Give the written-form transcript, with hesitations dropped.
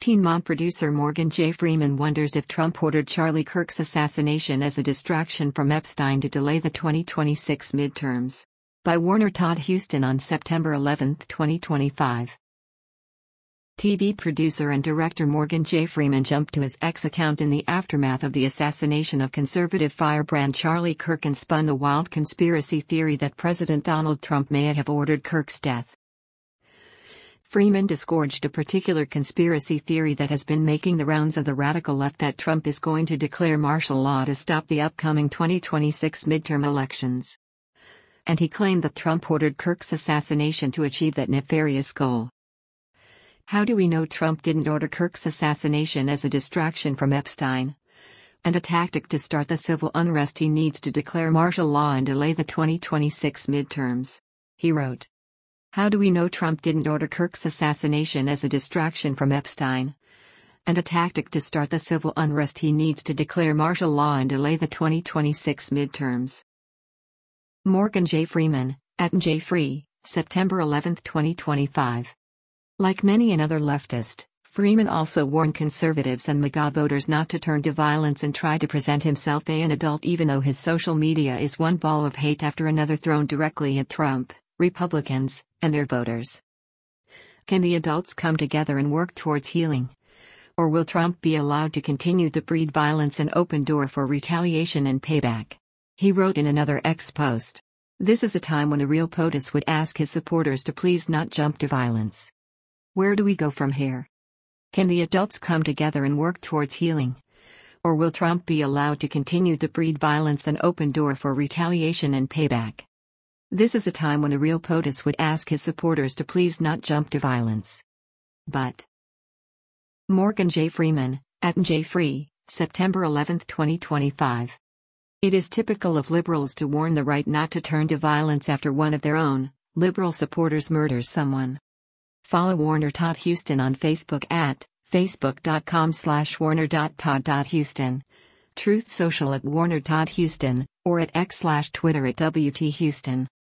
Teen Mom producer Morgan J. Freeman wonders if Trump ordered Charlie Kirk's assassination as a distraction from Epstein to delay the 2026 midterms. By Warner Todd Huston on September 11, 2025. TV producer and director Morgan J. Freeman jumped to his X account in the aftermath of the assassination of conservative firebrand Charlie Kirk and spun the wild conspiracy theory that President Donald Trump may have ordered Kirk's death. Freeman disgorged a particular conspiracy theory that has been making the rounds of the radical left that Trump is going to declare martial law to stop the upcoming 2026 midterm elections. And he claimed that Trump ordered Kirk's assassination to achieve that nefarious goal. How do we know Trump didn't order Kirk's assassination as a distraction from Epstein? And a tactic to start the civil unrest he needs to declare martial law and delay the 2026 midterms. He wrote. How do we know Trump didn't order Kirk's assassination as a distraction from Epstein? And a tactic to start the civil unrest he needs to declare martial law and delay the 2026 midterms. Morgan J. Freeman, @JFree, September 11, 2025. Like many another leftist, Freeman also warned conservatives and MAGA voters not to turn to violence and try to present himself as an adult, even though his social media is one ball of hate after another thrown directly at Trump, Republicans, and their voters. Can the adults come together and work towards healing? Or will Trump be allowed to continue to breed violence and open door for retaliation and payback? He wrote in another X post. This is a time when a real POTUS would ask his supporters to please not jump to violence. Where do we go from here? Can the adults come together and work towards healing? Or will Trump be allowed to continue to breed violence and open door for retaliation and payback? This is a time when a real POTUS would ask his supporters to please not jump to violence. But Morgan J. Freeman, @JFree, September 11, 2025. It is typical of liberals to warn the right not to turn to violence after one of their own liberal supporters murders someone. Follow Warner Todd Huston on Facebook at facebook.com/warner.todd.huston, Truth Social @Warner Todd Huston, or at X/Twitter @WT Huston.